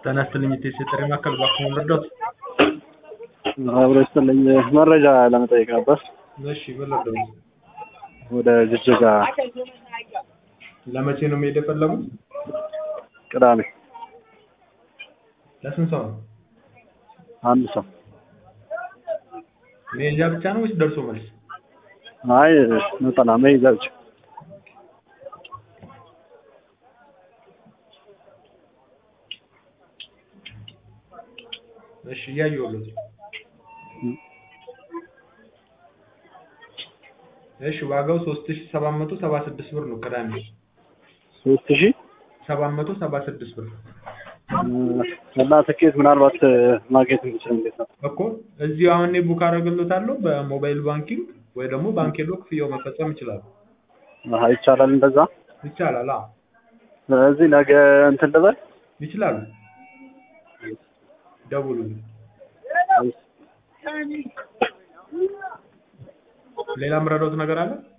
ተነስተልኝ የተሰጠኝ ማከል ባክሞ ልርዳት አብሮ ይስጥልኝ መረጃ ለመጠየቅ ነበር። እሺ በለደው ወደ ጅጅጋ ለመቼ ነው መሄድ የፈለጉት? ቅዳሜ። ለስንት ሰው ነው? አንድ ሰው። መሄጃ ብቻ ነው ወይስ ደርሶ መልስ? አይ ነጠላ መሄጃ ብቻ። እሺ ያዩሉት እሺ ዋጋው 3776 ብር ነው። ቅዳሜ 3776 ብር እና ትኬት ምናልባት ማግኘት እንችል እንዴት ነው እኮ እዚህ አሁን ቡክ አደረግልዎታለሁ በሞባይል ባንኪንግ ወይ ደግሞ ባንክ ሄዶ ክፍያው መፈጸም ይችላል። ይቻላል እንደዛ ይቻላል። ስለዚህ ነገ እንትን ልበል ይችላል። ደውሉልኝ። ሌላ ምረዳውት ነገር አለ?